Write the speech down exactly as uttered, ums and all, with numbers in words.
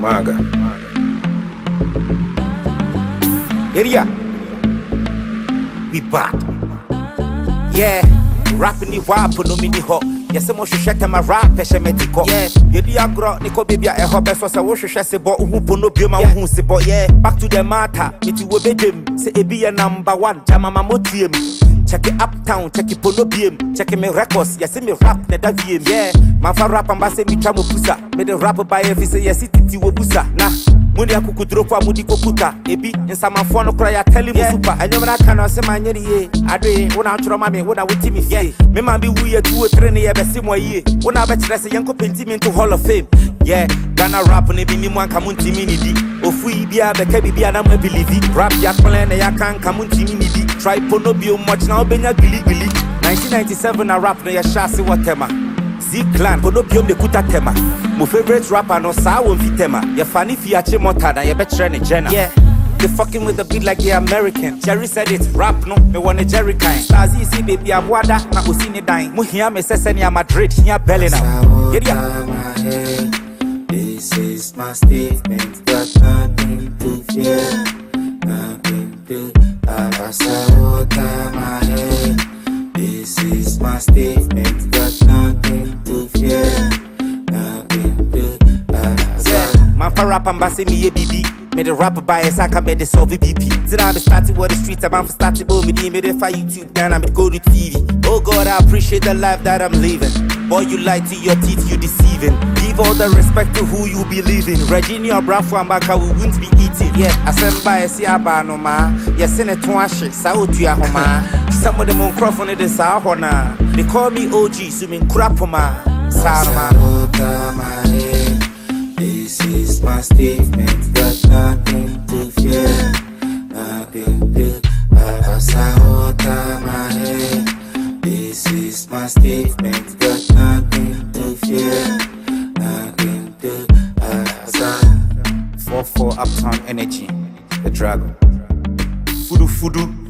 Maga. Area. We bad. Yeah. Rapping the wap no mini ho. Yes, I'm sure shut my rap peshemetiko. Yeah. You di agro niko baby a ho beso se wo hwehwe se bo hu pono bi ma hu se bo. Yeah. Back to the matter. It wo bedem. Say e be number one. Chama mamotiem. Check it uptown, check it polo B M, check it me records, yes me rap ne da V M, yeah. Man fa rap amba se mi chamo pusa, me the rap by every say yes it ti wo busa. Nah, muni akuku drop wa mudi kokuta, ebi insama fo no kra ya tell me super. Anyo na kana se ma nyeri ye, ade wona atro ma me wona weti me yeah. Me man bi wu ye two or three ne ye be se mo ye. Wona be kire se yenko penti me into Hall of Fame. Yeah, Ghana rap ne bi mi mu anka munti mi ni di. Ofu bia be ka bibia na ma believe it. Rap ya plan ne ya kan ka munti mi ni di. Try pono bio much now benya gili gili. nineteen ninety-seven a rap no ya shasi watema. Z-Clan pono bio me kuta tema. My favorite rapper no sa won fi tema. Ya fani fi ache mota na ya betre ne Jenna. Yeah. They fucking with the beat like they American. Jerry said it, rap no, me want a Jerry kind. Stars easy baby abuada na usini dine. Mu hiya me sese ni Madrid, hiya belly now. Get ya. This is my statement, got nothing to fear, nothing to my head. This is my statement, got nothing to fear, nothing to yeah. Man for rap and bassy me a B B. Me the rapper by a sack, I made the solve B P. Then I be starting with the streets, I'm for starting with me, me the fire YouTube, then I be go to T V. Oh God, I appreciate the life that I'm living. Boy, you lie to your teeth, you deceiving. Give all the respect to who you believe in. Regina Brafo and Baka, we won't be eating. Yeah, I send by a Siaba ma. Yes, in a twash, Sautia Homa. Some of them on crop on it is Sahona. They call me O G, so mean crapoma. Sarma. This is my statement, got nothing to fear, nothing to my head. This is my statement, got nothing to fear, nothing to four four Uptown Energy, the Dragon. Fudu Fudu.